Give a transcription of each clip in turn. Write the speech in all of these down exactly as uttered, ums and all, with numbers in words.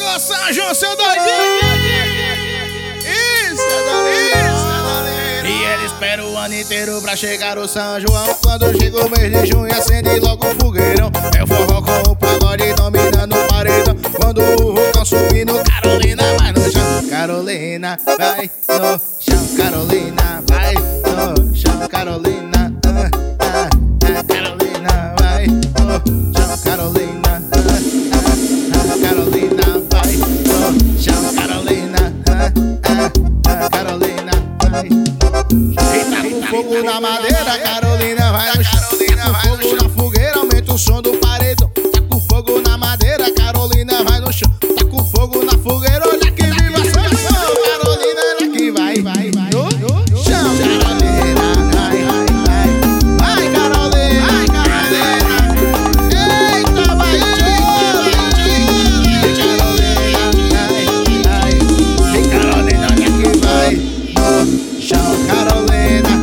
Alô, São João, seu doidinho! Isso é dolinho, isso é dolinho. E ele espera o ano inteiro pra chegar o São João. Quando chega o mês de junho, acende logo o fogueirão. É o forró com o pagode dominando o paredão. Quando o vulcão subindo, Carolina vai no chão. Carolina vai no chão, Carolina vai no chão, Carolina. Ah, ah, ah, Carolina vai no chão, Carolina. Carolina vai no chão, Carolina. Ah, ah, ah, Carolina vai. E tá com fogo na madeira, Carolina vai no chão. Tá com fogo na fogueira, aumenta o som do paredão. Tá com fogo na madeira, Carolina vai no chão. Tá com fogo na fogueira, olha que viva São João. Carolina, olha que vai, vai, vai no chão, Carolina. Vai, vai, vai, Carolina. Vai, Carolina. Eita, vai, Carolina, olha que vai no chão, Carolina.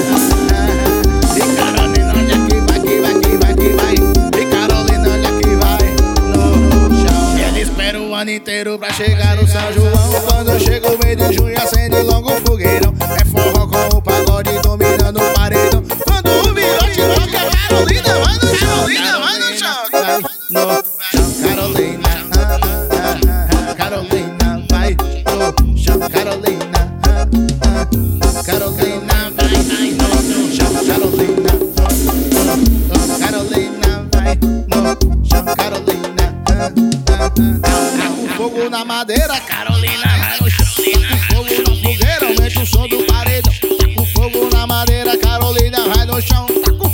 E Carolina, olha que vai, que vai, que vai, que vai. E Carolina, olha que vai no chão. Ele espera o ano inteiro pra chegar o São João. Quando chega o mês de junho, acende logo o fogueirão. É forró com o pagode dominando o paredão. Quando o virote toca, Carolina vai no chão. Carolina vai no chão. Vai no chão, Carolina. Ah, ah, ah, Carolina vai no chão, Carolina. Ah, ah, Carolina vai, vai no chão, Carolina. Ah, Carolina vai no chão, Carolina. Ah, ah, ah, tá com fogo na madeira, Carolina vai no chão. Tá com fogo na fogueira, aumenta o som do paredão. Tá com fogo na madeira, Carolina vai no chão. Tá com